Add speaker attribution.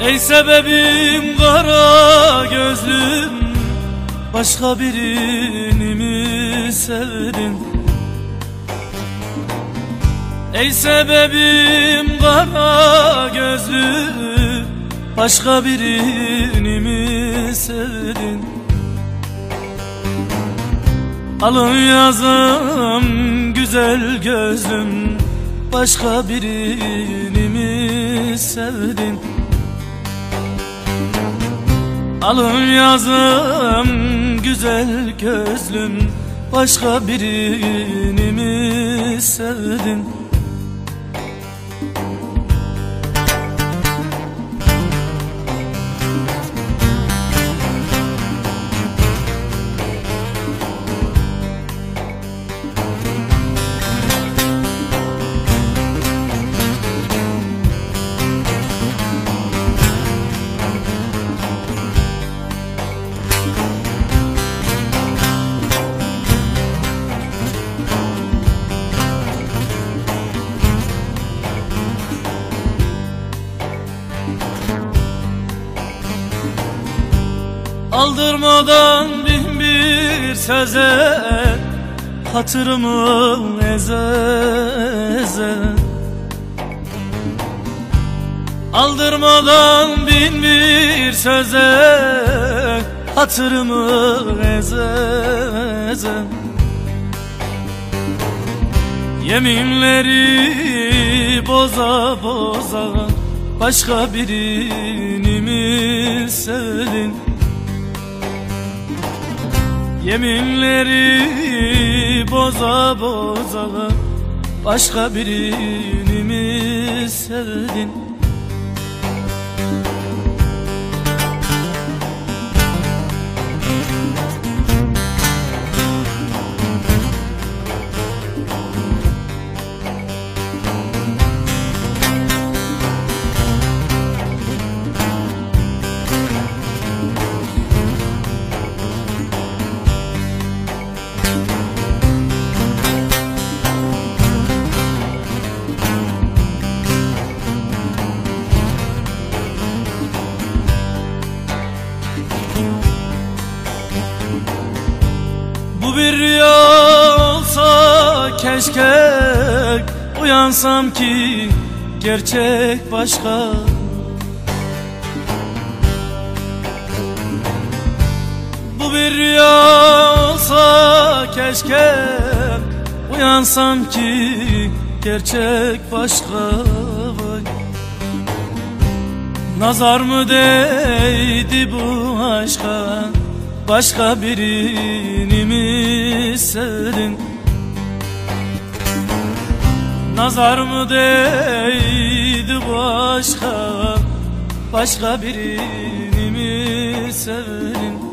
Speaker 1: Ey sebebim kara gözlüm, başka birini mi sevdin? Ey sebebim kara gözlüm, başka birini mi sevdin? Alın yazım güzel gözlüm, başka birini mi sevdin? Alın yazım güzel gözlüm, başka birini mi sevdin? Aldırmadan bin bir söze hatırımı eze. Aldırmadan bin bir söze hatırımı eze. Yeminleri boza boza, başka birini mi sevdin? Yeminleri boza boza, başka birini mi sevdin? Bu bir rüya olsa keşke, uyansam ki gerçek başka. Bu bir rüya olsa keşke, uyansam ki gerçek başka. Nazar mı değdi bu aşka, başka birini mi sevdin? Nazar mı değdi bu aşka, başka birini mi sevdin?